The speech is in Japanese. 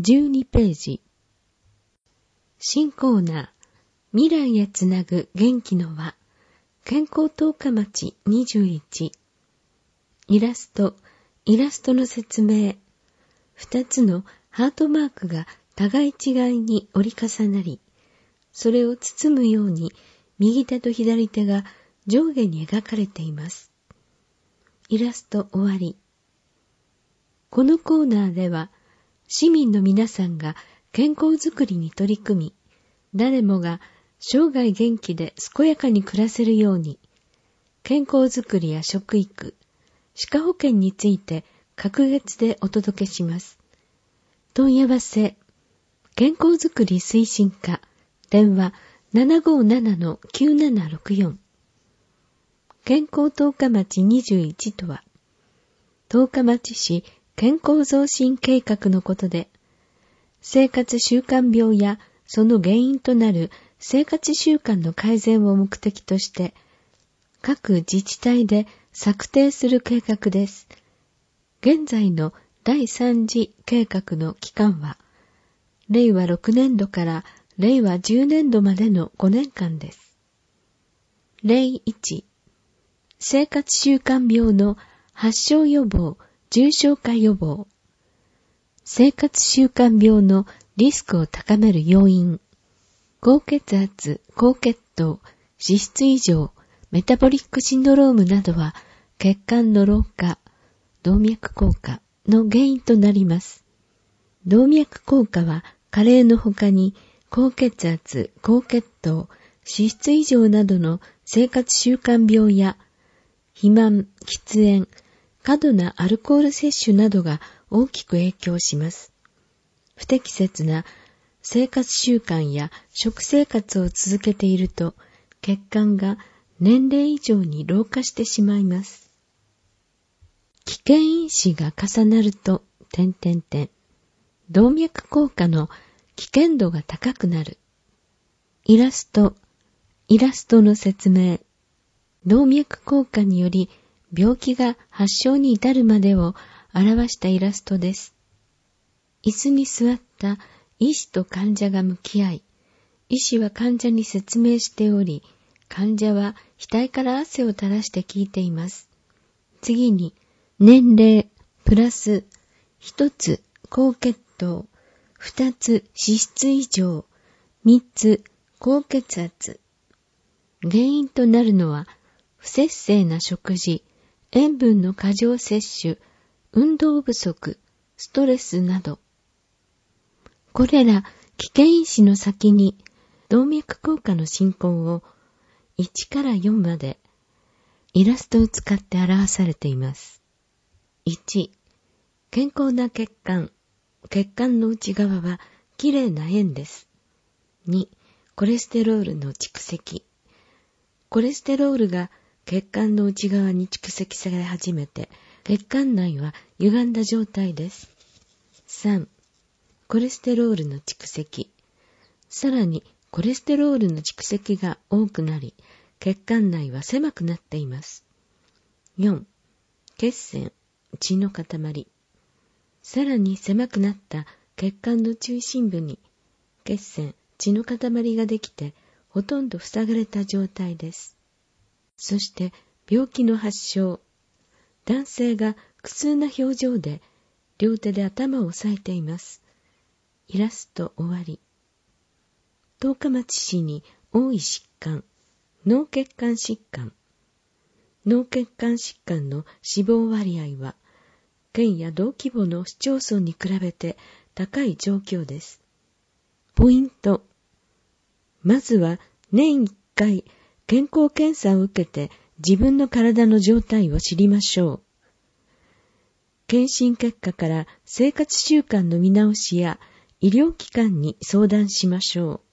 12ページ。新コーナー、未来へつなぐ元気の輪、健康十日町21。イラストの説明。2つのハートマークが互い違いに折り重なり、それを包むように右手と左手が上下に描かれています。イラスト終わり。このコーナーでは、市民の皆さんが健康づくりに取り組み、誰もが生涯元気で健やかに暮らせるように、健康づくりや食育、歯科保険について隔月でお届けします。問い合わせ、健康づくり推進課、電話 757-9764。健康十日町21とは、十日町市健康増進計画のことで、生活習慣病やその原因となる生活習慣の改善を目的として、各自治体で策定する計画です。現在の第3次計画の期間は、令和6年度から令和10年度までの5年間です。例1、生活習慣病の発症予防、重症化予防。生活習慣病のリスクを高める要因。高血圧、高血糖、脂質異常、メタボリックシンドロームなどは血管の老化、動脈硬化の原因となります。動脈硬化は加齢の他に高血圧、高血糖、脂質異常などの生活習慣病や肥満、喫煙、過度なアルコール摂取などが大きく影響します。不適切な生活習慣や食生活を続けていると血管が年齢以上に老化してしまいます。危険因子が重なると、動脈硬化の危険度が高くなる。イラストの説明。動脈硬化により病気が発症に至るまでを表したイラストです。椅子に座った医師と患者が向き合い、医師は患者に説明しており、患者は額から汗を垂らして聞いています。次に、年齢、プラス、1つ、高血糖、2つ、脂質異常、3つ、高血圧。原因となるのは、不摂生な食事、塩分の過剰摂取、運動不足、ストレスなど。これら危険因子の先に動脈硬化の進行を1から4までイラストを使って表されています。1、健康な血管。血管の内側はきれいな円です。2、コレステロールの蓄積。コレステロールが血管の内側に蓄積され始めて、血管内は歪んだ状態です。3、コレステロールの蓄積。さらにコレステロールの蓄積が多くなり、血管内は狭くなっています。4、血栓、血の塊。さらに狭くなった血管の中心部に血栓、血の塊ができて、ほとんど塞がれた状態です。そして病気の発症。男性が苦痛な表情で両手で頭を押さえています。イラスト終わり。十日町市に多い疾患、脳血管疾患。脳血管疾患の死亡割合は、県や同規模の市町村に比べて高い状況です。ポイント。まずは年1回健康検査を受けて自分の体の状態を知りましょう。検診結果から生活習慣の見直しや医療機関に相談しましょう。